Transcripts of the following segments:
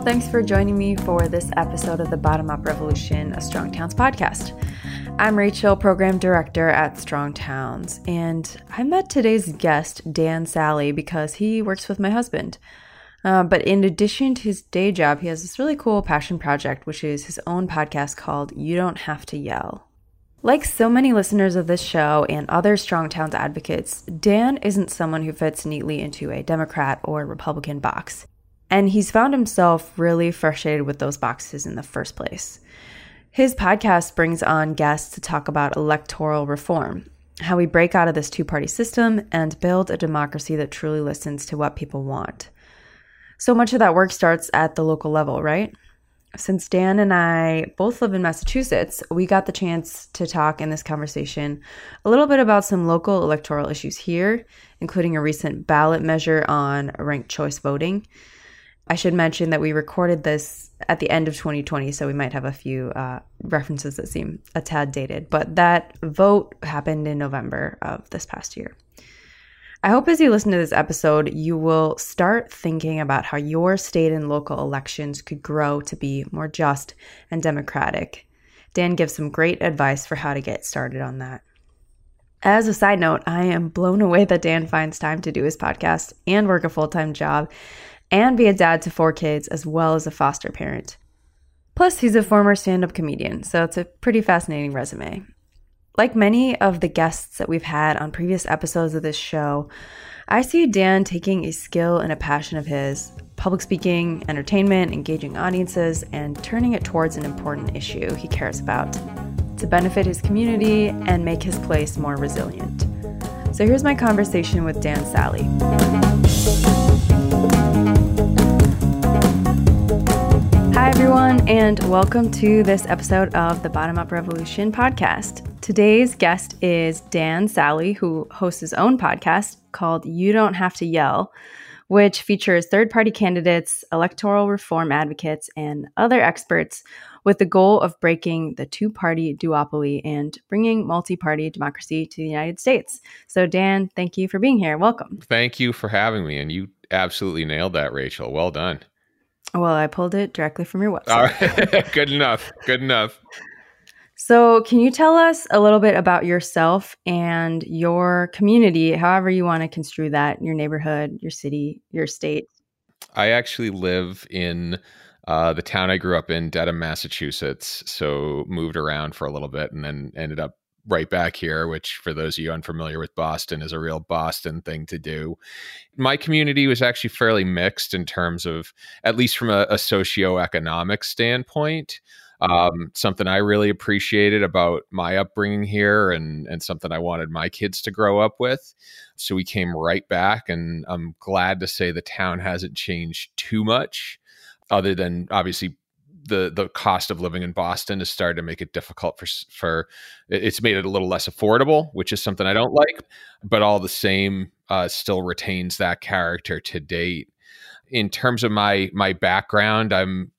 thanks for joining me for this episode of the Bottom Up Revolution, a Strong Towns podcast. I'm Rachel, Program Director at Strong Towns, and I met today's guest, Dan Sally, because he works with my husband. But in addition to his day job, he has this really cool passion project, which is his own podcast called You Don't Have to Yell. Like so many listeners of this show and other Strong Towns advocates, Dan isn't someone who fits neatly into a Democrat or Republican box. And he's found himself really frustrated with those boxes in the first place. His podcast brings on guests to talk about electoral reform, how we break out of this two-party system and build a democracy that truly listens to what people want. So much of that work starts at the local level, right? Since Dan and I both live in Massachusetts, we got the chance to talk in this conversation a little bit about some local electoral issues here, including a recent ballot measure on ranked choice voting. I should mention that we recorded this at the end of 2020, so we might have a few references that seem a tad dated, but that vote happened in November of this past year. I hope as you listen to this episode, you will start thinking about how your state and local elections could grow to be more just and democratic. Dan gives some great advice for how to get started on that. As a side note, I am blown away that Dan finds time to do his podcast and work a full-time job and be a dad to 4 kids as well as a foster parent. Plus, he's a former stand-up comedian, so it's a pretty fascinating resume. Like many of the guests that we've had on previous episodes of this show, I see Dan taking a skill and a passion of his, public speaking, entertainment, engaging audiences, and turning it towards an important issue he cares about to benefit his community and make his place more resilient. So here's my conversation with Dan Sally. Hi, everyone, and welcome to this episode of the Bottom Up Revolution podcast. Today's guest is Dan Sally, who hosts his own podcast called You Don't Have to Yell, which features third-party candidates, electoral reform advocates, and other experts with the goal of breaking the two-party duopoly and bringing multi-party democracy to the United States. So, Dan, thank you for being here. Welcome. Thank you for having me, and you absolutely nailed that, Rachel. Well done. Well, I pulled it directly from your website. All right. Good enough. Good enough. So can you tell us a little bit about yourself and your community, however you want to construe that, your neighborhood, your city, your state? I actually live in the town I grew up in, Dedham, Massachusetts. So moved around for a little bit and then ended up right back here, which for those of you unfamiliar with Boston is a real Boston thing to do. My community was actually fairly mixed in terms of, at least from a socioeconomic standpoint. Something I really appreciated about my upbringing here and something I wanted my kids to grow up with. So we came right back, and I'm glad to say the town hasn't changed too much, other than obviously the cost of living in Boston has started to make it difficult for it's made it a little less affordable, which is something I don't like, but all the same still retains that character to date. In terms of my background,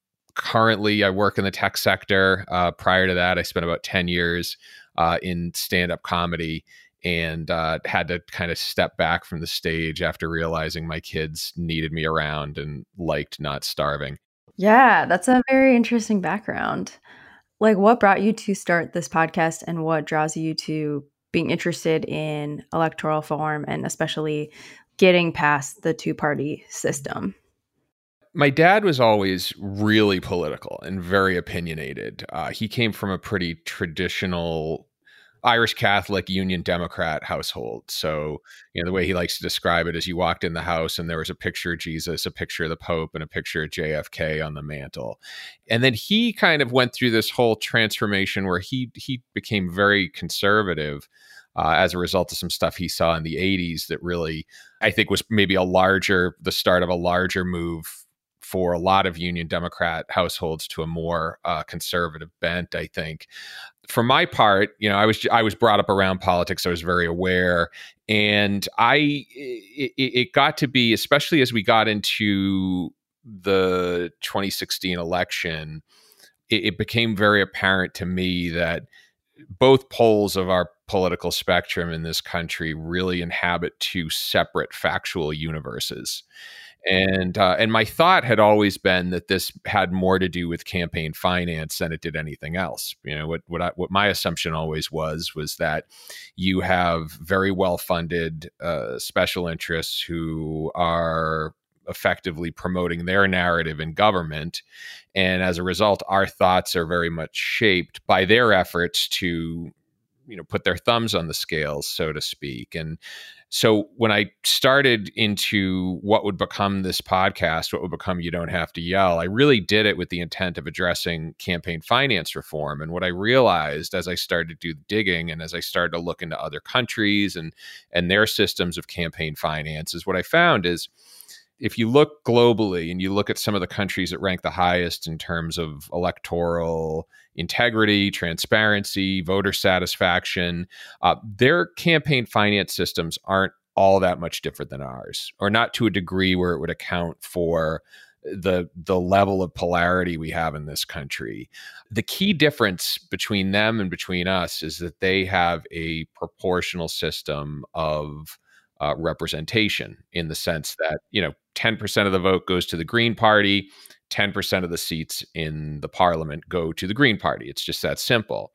I work in the tech sector. Prior to that, I spent about 10 years in stand-up comedy and had to kind of step back from the stage after realizing my kids needed me around and liked not starving. Yeah, that's a very interesting background. Like, what brought you to start this podcast and what draws you to being interested in electoral reform and especially getting past the two-party system? My dad was always really political and very opinionated. He came from a pretty traditional Irish Catholic Union Democrat household. So, the way he likes to describe it is you walked in the house and there was a picture of Jesus, a picture of the Pope, and a picture of JFK on the mantle. And then he kind of went through this whole transformation where he became very conservative as a result of some stuff he saw in the 80s that really, I think, was maybe the start of a larger move for a lot of Union Democrat households to a more conservative bent, I think. For my part, I was brought up around politics. I was very aware, and it got to be, especially as we got into the 2016 election, it became very apparent to me that both poles of our political spectrum in this country really inhabit two separate factual universes. And my thought had always been that this had more to do with campaign finance than it did anything else. What my assumption always was that you have very well funded special interests who are effectively promoting their narrative in government, and as a result, our thoughts are very much shaped by their efforts to put their thumbs on the scales, so to speak. And so when I started into what would become this podcast, what would become You Don't Have to Yell, I really did it with the intent of addressing campaign finance reform. And what I realized as I started to do digging and as I started to look into other countries and their systems of campaign finance is what I found is if you look globally and you look at some of the countries that rank the highest in terms of electoral integrity, transparency, voter satisfaction, their campaign finance systems aren't all that much different than ours, or not to a degree where it would account for the level of polarity we have in this country. The key difference between them and between us is that they have a proportional system of representation, in the sense that 10% of the vote goes to the Green Party, 10% of the seats in the parliament go to the Green Party. It's just that simple.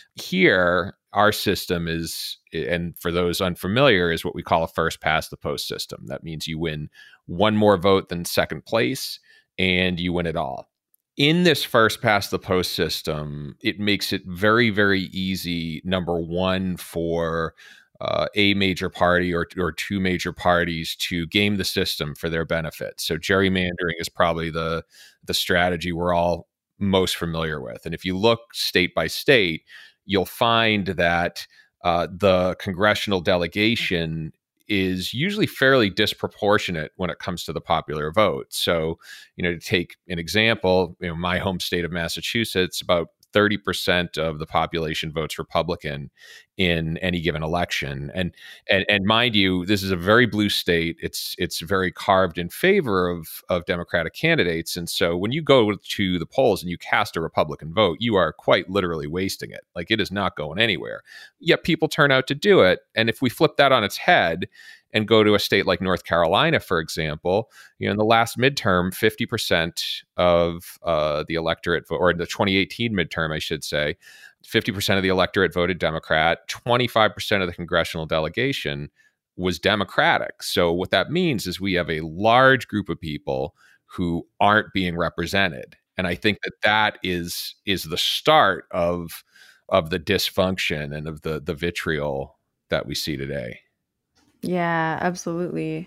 Here, our system is, and for those unfamiliar, is what we call a first past the post system. That means you win one more vote than second place and you win it all. In this first past the post system, it makes it very, very easy, number one, for a major party or two major parties to game the system for their benefit. So gerrymandering is probably the strategy we're all most familiar with. And if you look state by state, you'll find that the congressional delegation is usually fairly disproportionate when it comes to the popular vote. So, to take an example, my home state of Massachusetts, about 30% of the population votes Republican in any given election. And mind you, this is a very blue state. It's very carved in favor of Democratic candidates. And so when you go to the polls and you cast a Republican vote, you are quite literally wasting it. Like, it is not going anywhere. Yet people turn out to do it. And if we flip that on its head and go to a state like North Carolina, for example, in the last midterm, 50% of the electorate, or in the 2018 midterm, I should say, 50% of the electorate voted Democrat, 25% of the congressional delegation was Democratic. So what that means is we have a large group of people who aren't being represented. And I think that is the start of the dysfunction and of the vitriol that we see today. Yeah, absolutely.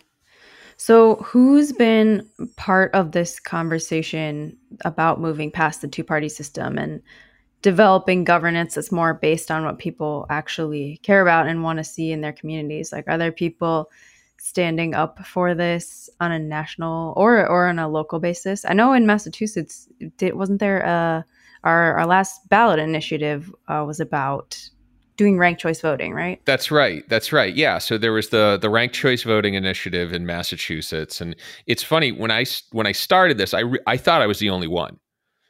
So who's been part of this conversation about moving past the two-party system and developing governance that's more based on what people actually care about and want to see in their communities? Like, are there people standing up for this on a national or on a local basis? I know in Massachusetts, wasn't there our last ballot initiative was about doing ranked choice voting, right? That's right. Yeah. So there was the ranked choice voting initiative in Massachusetts, and it's funny, when I started this, I thought I was the only one.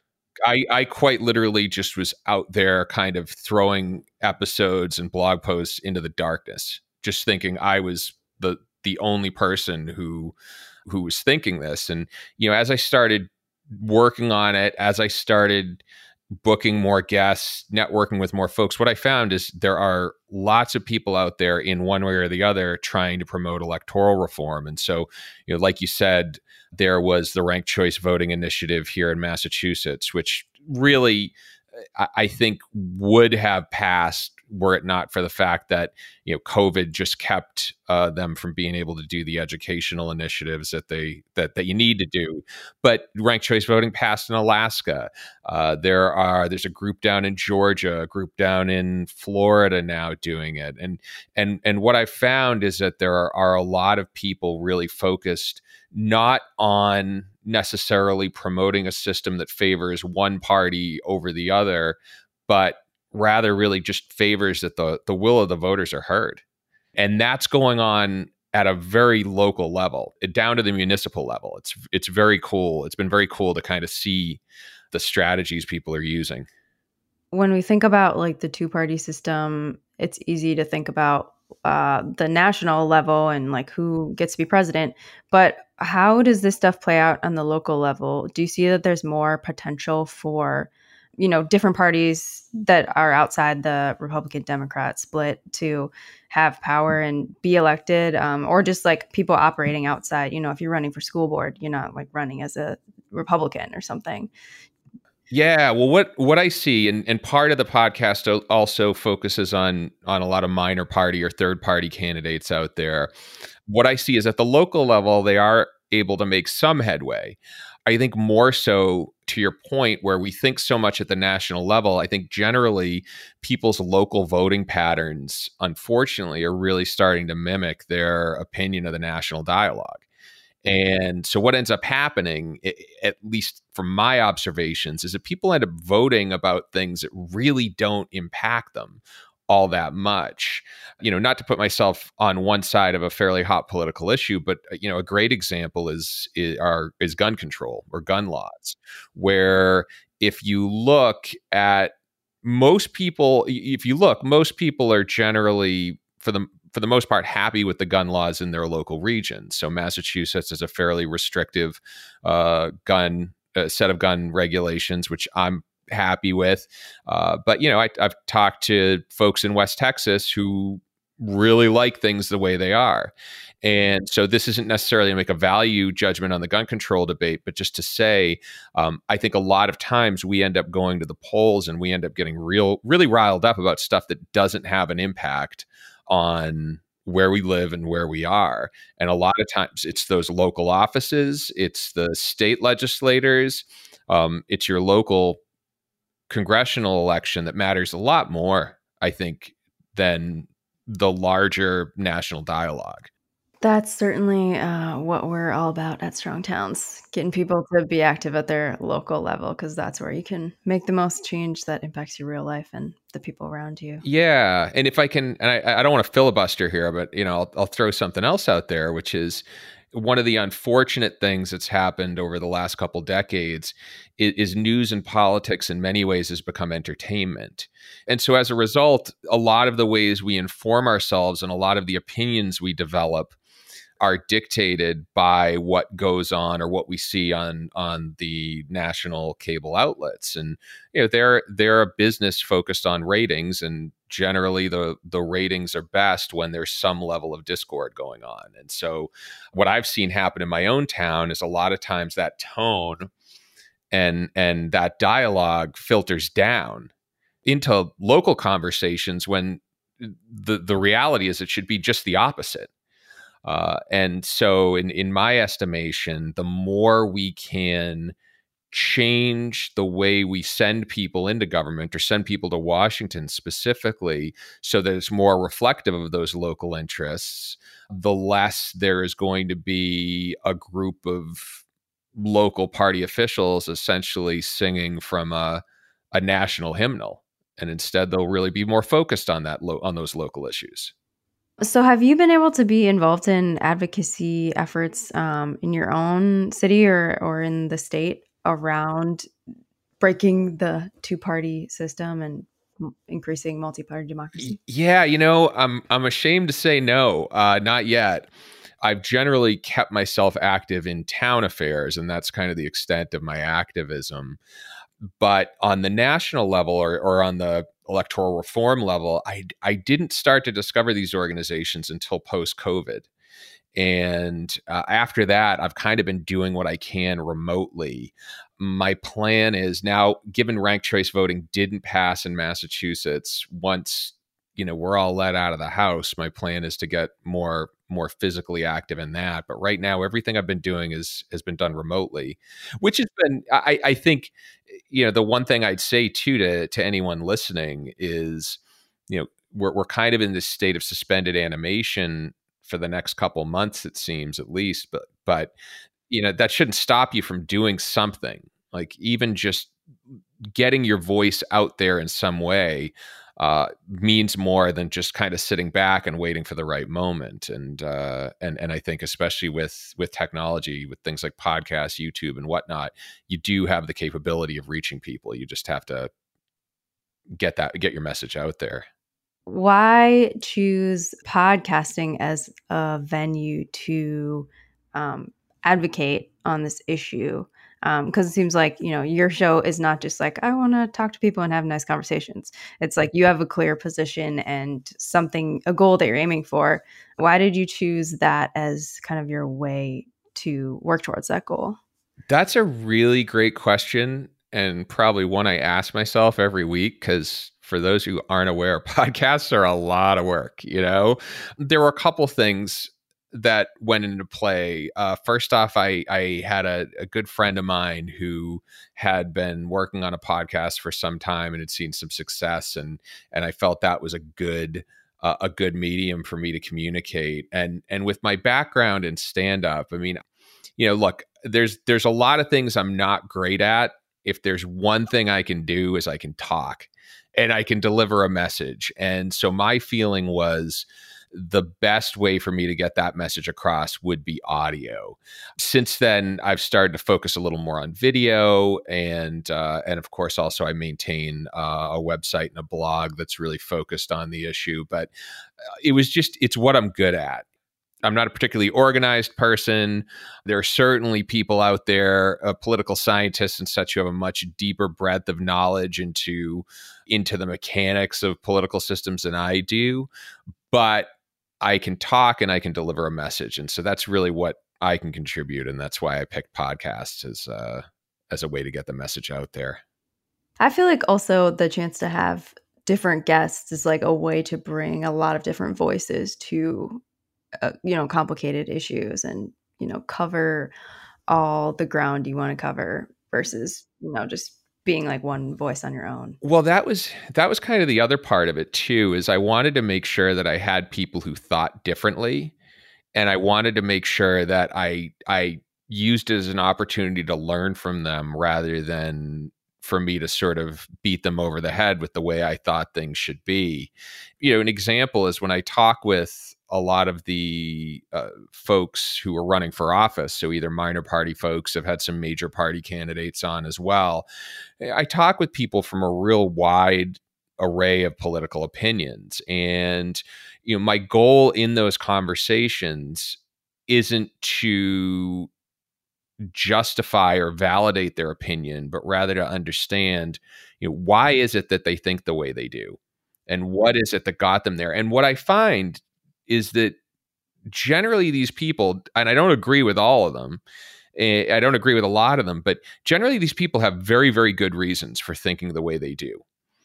I quite literally just was out there kind of throwing episodes and blog posts into the darkness, just thinking I was the only person who was thinking this. And as I started working on it, as I started booking more guests, networking with more folks, what I found is there are lots of people out there in one way or the other trying to promote electoral reform. And so, like you said, there was the ranked choice voting initiative here in Massachusetts, which really, I think, would have passed were it not for the fact that COVID just kept them from being able to do the educational initiatives that you need to do. But ranked choice voting passed in Alaska. There's a group down in Georgia, a group down in Florida now doing it. And what I found is that there are a lot of people really focused not on necessarily promoting a system that favors one party over the other, but rather really just favors that the will of the voters are heard. And that's going on at a very local level, down to the municipal level. It's very cool. It's been very cool to kind of see the strategies people are using. When we think about like the two-party system, it's easy to think about the national level and like who gets to be president. But how does this stuff play out on the local level? Do you see that there's more potential for, different parties that are outside the Republican Democrat split to have power and be elected, or just like people operating outside? If you're running for school board, you're not like running as a Republican or something. Yeah, well, what I see, and part of the podcast also focuses on a lot of minor party or third party candidates out there. What I see is at the local level, they are able to make some headway. I think more so to your point, where we think so much at the national level, I think generally people's local voting patterns, unfortunately, are really starting to mimic their opinion of the national dialogue. And so what ends up happening, at least from my observations, is that people end up voting about things that really don't impact them all that much. Not to put myself on one side of a fairly hot political issue, but a great example is gun control or gun laws, where if you look at most people are generally for the most part happy with the gun laws in their local region. So Massachusetts is a fairly restrictive set of gun regulations, which I'm happy with. But I've talked to folks in West Texas who really like things the way they are. And so this isn't necessarily to make a value judgment on the gun control debate, but just to say, I think a lot of times we end up going to the polls and we end up getting really riled up about stuff that doesn't have an impact on where we live and where we are. And a lot of times it's those local offices, it's the state legislators, it's your local congressional election that matters a lot more, I think, than the larger national dialogue. That's certainly what we're all about at Strong Towns, getting people to be active at their local level, because that's where you can make the most change that impacts your real life and the people around you. Yeah. And if I can, and I don't want to filibuster here, but I'll throw something else out there, which is one of the unfortunate things that's happened over the last couple decades is news and politics in many ways has become entertainment. And so as a result, a lot of the ways we inform ourselves and a lot of the opinions we develop are dictated by what goes on or what we see on the national cable outlets. And they're a business focused on ratings, and generally the ratings are best when there's some level of discord going on. And so what I've seen happen in my own town is a lot of times that tone and that dialogue filters down into local conversations when the reality is it should be just the opposite. And so in my estimation, the more we can change the way we send people into government or send people to Washington specifically so that it's more reflective of those local interests, the less there is going to be a group of local party officials essentially singing from a national hymnal. And instead, they'll really be more focused on on those local issues. So have you been able to be involved in advocacy efforts in your own city or in the state around breaking the two-party system and increasing multi-party democracy? Yeah, I'm ashamed to say no, not yet. I've generally kept myself active in town affairs, and that's kind of the extent of my activism. But on the national level or on the electoral reform level, I didn't start to discover these organizations until post-COVID. And after that, I've kind of been doing what I can remotely. My plan is now, given ranked choice voting didn't pass in Massachusetts, once we're all let out of the house, my plan is to get more physically active in that. But right now, everything I've been doing has been done remotely, which has been, I think, the one thing I'd say too to anyone listening is, we're kind of in this state of suspended animation for the next couple months, it seems, at least. But that shouldn't stop you from doing something, like even just getting your voice out there in some way. Means more than just kind of sitting back and waiting for the right moment. And I think especially with technology, with things like podcasts, YouTube and whatnot, you do have the capability of reaching people. You just have to get your message out there. why choose podcasting as a venue to advocate on this issue? Because it seems like, your show is not just like, I want to talk to people and have nice conversations. It's like you have a clear position and a goal that you're aiming for. Why did you choose that as kind of your way to work towards that goal? That's a really great question, and probably one I ask myself every week, because for those who aren't aware, podcasts are a lot of work. There were a couple things that went into play. First off, I had a good friend of mine who had been working on a podcast for some time and had seen some success, and I felt that was a good medium for me to communicate. And with my background in stand up, I mean, look, there's a lot of things I'm not great at. If there's one thing I can do is I can talk and I can deliver a message. And so my feeling was the best way for me to get that message across would be audio. Since then, I've started to focus a little more on video, and of course, also I maintain a website and a blog that's really focused on the issue. But it's what I'm good at. I'm not a particularly organized person. There are certainly people out there, political scientists and such, who have a much deeper breadth of knowledge into the mechanics of political systems than I do. But I can talk and I can deliver a message. And so that's really what I can contribute. And that's why I picked podcasts as a way to get the message out there. I feel like also the chance to have different guests is like a way to bring a lot of different voices to complicated issues and, cover all the ground you want to cover versus, just being like one voice on your own. Well, that was kind of the other part of it too, is I wanted to make sure that I had people who thought differently. And I wanted to make sure that I used it as an opportunity to learn from them rather than for me to sort of beat them over the head with the way I thought things should be. An example is when I talk with a lot of the folks who are running for office, so either minor party folks, I've had some major party candidates on as well. I talk with people from a real wide array of political opinions. And, my goal in those conversations isn't to justify or validate their opinion, but rather to understand, why is it that they think the way they do? And what is it that got them there? And what I find is that generally these people, and I don't agree with all of them, I don't agree with a lot of them, but generally these people have very, very good reasons for thinking the way they do.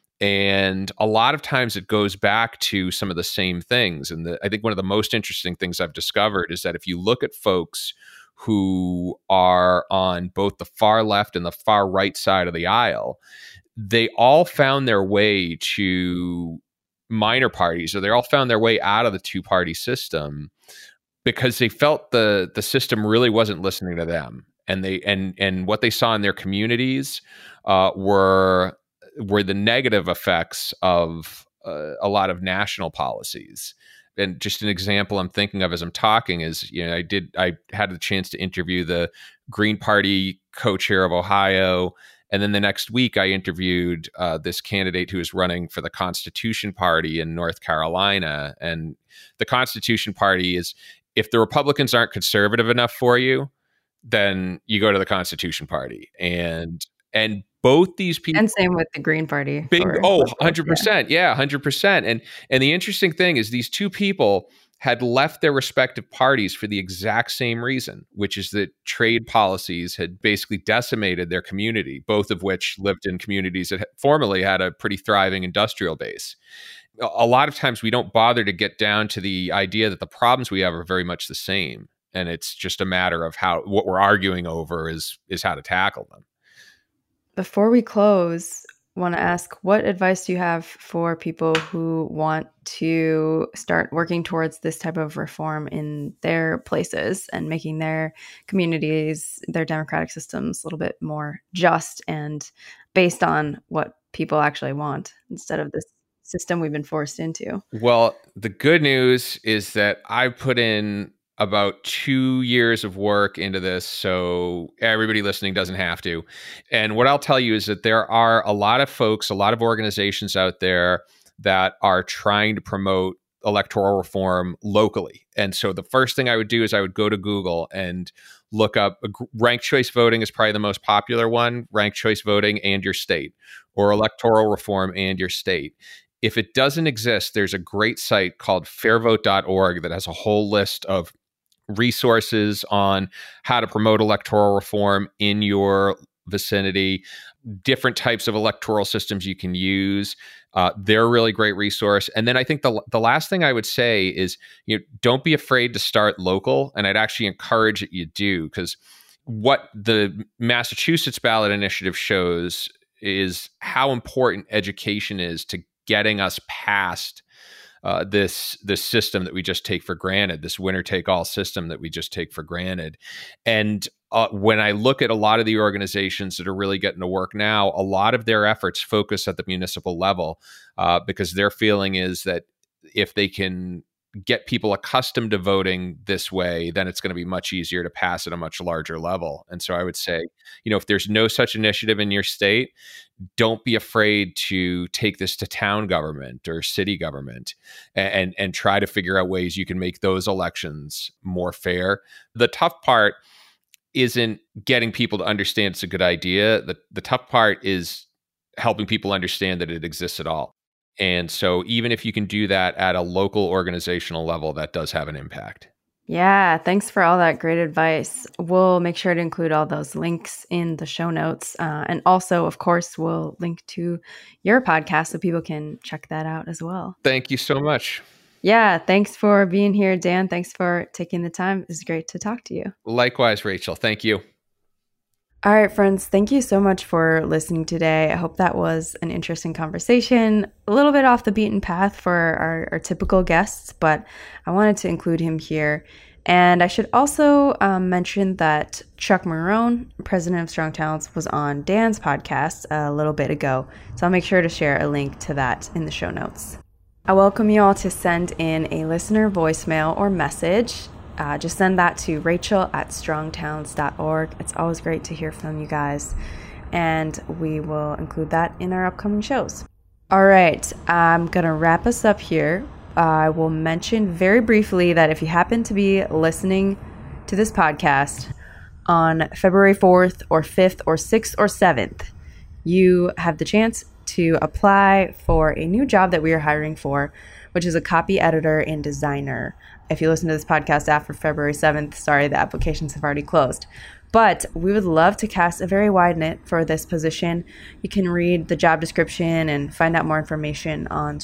And a lot of times it goes back to some of the same things. And I think one of the most interesting things I've discovered is that if you look at folks who are on both the far left and the far right side of the aisle, they all found their way to minor parties, or they all found their way out of the two-party system because they felt the system really wasn't listening to them, and what they saw in their communities were the negative effects of a lot of national policies. And just an example I'm thinking of as I'm talking is, I had the chance to interview the Green Party co-chair of Ohio. And then the next week I interviewed this candidate who is running for the Constitution Party in North Carolina. And the Constitution Party is, if the Republicans aren't conservative enough for you, then you go to the Constitution Party. And both these people, and same with the Green Party. 100%. Yeah, 100%. And the interesting thing is these two people had left their respective parties for the exact same reason, which is that trade policies had basically decimated their community, both of which lived in communities that formerly had a pretty thriving industrial base. A lot of times we don't bother to get down to the idea that the problems we have are very much the same. And it's just a matter of what we're arguing over is how to tackle them. Before we close, I want to ask, what advice do you have for people who want to start working towards this type of reform in their places and making their communities, their democratic systems a little bit more just and based on what people actually want instead of this system we've been forced into? Well, the good news is that I put in about 2 years of work into this, so everybody listening doesn't have to. And what I'll tell you is that there are a lot of folks, a lot of organizations out there that are trying to promote electoral reform locally. And so the first thing I would do is I would go to Google and look up ranked choice voting is probably the most popular one, ranked choice voting and your state, or electoral reform and your state. If it doesn't exist, there's a great site called fairvote.org that has a whole list of resources on how to promote electoral reform in your vicinity, different types of electoral systems you can use. They're a really great resource. And then I think the last thing I would say is, don't be afraid to start local. And I'd actually encourage that you do, because what the Massachusetts ballot initiative shows is how important education is to getting us past this system that we just take for granted, this winner take all system that we just take for granted. And when I look at a lot of the organizations that are really getting to work now, a lot of their efforts focus at the municipal level, because their feeling is that if they can get people accustomed to voting this way, then it's going to be much easier to pass at a much larger level. And so I would say, if there's no such initiative in your state, don't be afraid to take this to town government or city government and try to figure out ways you can make those elections more fair. The tough part isn't getting people to understand it's a good idea. The tough part is helping people understand that it exists at all. And so even if you can do that at a local organizational level, that does have an impact. Yeah, thanks for all that great advice. We'll make sure to include all those links in the show notes. And also, of course, we'll link to your podcast so people can check that out as well. Thank you so much. Yeah, thanks for being here, Dan. Thanks for taking the time. It's great to talk to you. Likewise, Rachel. Thank you. All right, friends, thank you so much for listening today. I hope that was an interesting conversation, a little bit off the beaten path for our typical guests, but I wanted to include him here. And I should also mention that Chuck Marohn, president of Strong Towns, was on Dan's podcast a little bit ago. So I'll make sure to share a link to that in the show notes. I welcome you all to send in a listener voicemail or message. Just send that to rachel@strongtowns.org. It's always great to hear from you guys, and we will include that in our upcoming shows. All right, I'm going to wrap us up here. I will mention very briefly that if you happen to be listening to this podcast on February 4th or 5th or 6th or 7th, you have the chance to apply for a new job that we are hiring for, which is a copy editor and designer. If you listen to this podcast after February 7th, sorry, the applications have already closed. But we would love to cast a very wide net for this position. You can read the job description and find out more information on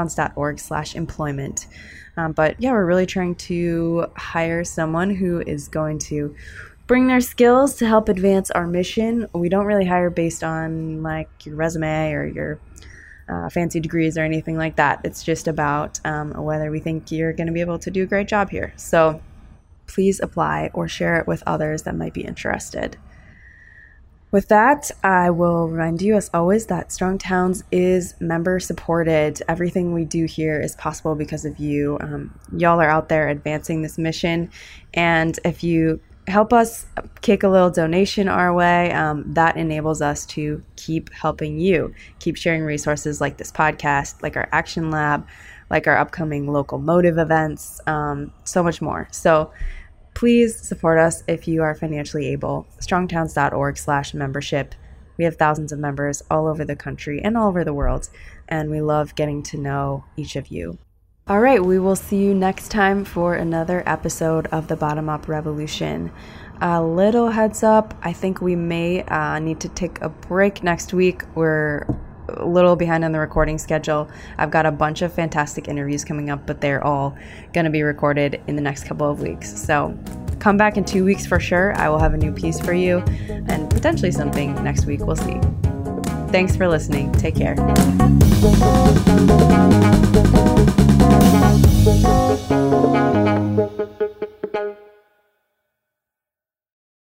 strongtowns.org/employment. But yeah, we're really trying to hire someone who is going to bring their skills to help advance our mission. We don't really hire based on like your resume or your fancy degrees or anything like that. It's just about whether we think you're going to be able to do a great job here. So please apply or share it with others that might be interested. With that, I will remind you, as always, that Strong Towns is member supported. Everything we do here is possible because of you. Y'all are out there advancing this mission. And if you help us kick a little donation our way, that enables us to keep helping you, keep sharing resources like this podcast, like our Action Lab, like our upcoming local Motive events, so much more. So please support us if you are financially able. strongtowns.org/membership. We have thousands of members all over the country and all over the world, and we love getting to know each of you. All right, we will see you next time for another episode of the Bottom Up Revolution. A little heads up, I think we may need to take a break next week. We're a little behind on the recording schedule. I've got a bunch of fantastic interviews coming up, but they're all going to be recorded in the next couple of weeks. So come back in 2 weeks for sure. I will have a new piece for you and potentially something next week. We'll see. Thanks for listening. Take care.